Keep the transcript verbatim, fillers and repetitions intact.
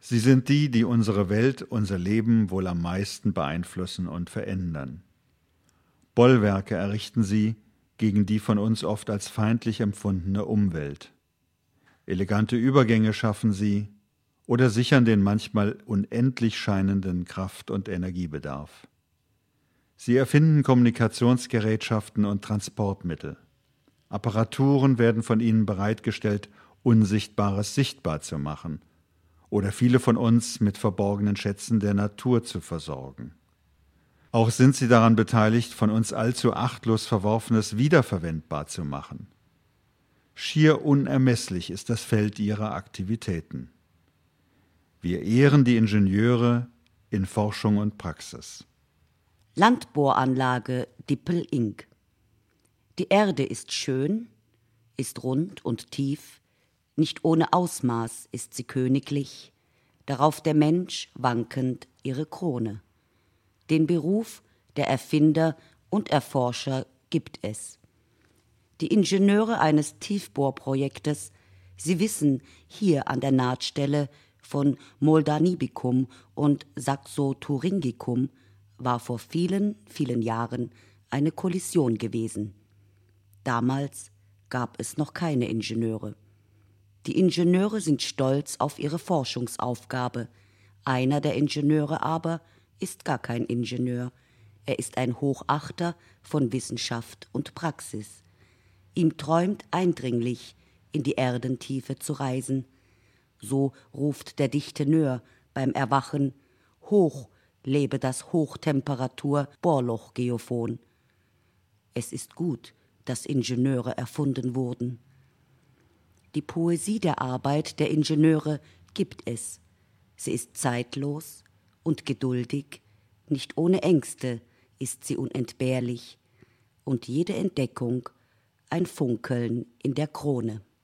Sie sind die, die unsere Welt, unser Leben wohl am meisten beeinflussen und verändern. Bollwerke errichten sie gegen die von uns oft als feindlich empfundene Umwelt. Elegante Übergänge schaffen sie oder sichern den manchmal unendlich scheinenden Kraft- und Energiebedarf. Sie erfinden Kommunikationsgerätschaften und Transportmittel. Apparaturen werden von ihnen bereitgestellt, Unsichtbares sichtbar zu machen oder viele von uns mit verborgenen Schätzen der Natur zu versorgen. Auch sind sie daran beteiligt, von uns allzu achtlos Verworfenes wiederverwendbar zu machen. Schier unermesslich ist das Feld ihrer Aktivitäten. Wir ehren die Ingenieure in Forschung und Praxis. Landbohranlage Dippel-Ing. Die Erde ist schön, ist rund und tief, nicht ohne Ausmaß ist sie königlich, darauf der Mensch wankend ihre Krone. Den Beruf der Erfinder und Erforscher gibt es. Die Ingenieure eines Tiefbohrprojektes, sie wissen, hier an der Nahtstelle von Moldanibicum und Saxo-Thuringicum war vor vielen, vielen Jahren eine Kollision gewesen. Damals gab es noch keine Ingenieure. Die Ingenieure sind stolz auf ihre Forschungsaufgabe. Einer der Ingenieure aber ist gar kein Ingenieur. Er ist ein Hochachter von Wissenschaft und Praxis. Ihm träumt eindringlich, in die Erdentiefe zu reisen. So ruft der dichte Nör beim Erwachen: Hoch lebe das Hochtemperatur-Bohrloch-Geophon. Es ist gut, dass Ingenieure erfunden wurden. Die Poesie der Arbeit der Ingenieure gibt es. Sie ist zeitlos und geduldig, nicht ohne Ängste ist sie unentbehrlich und jede Entdeckung ein Funkeln in der Krone.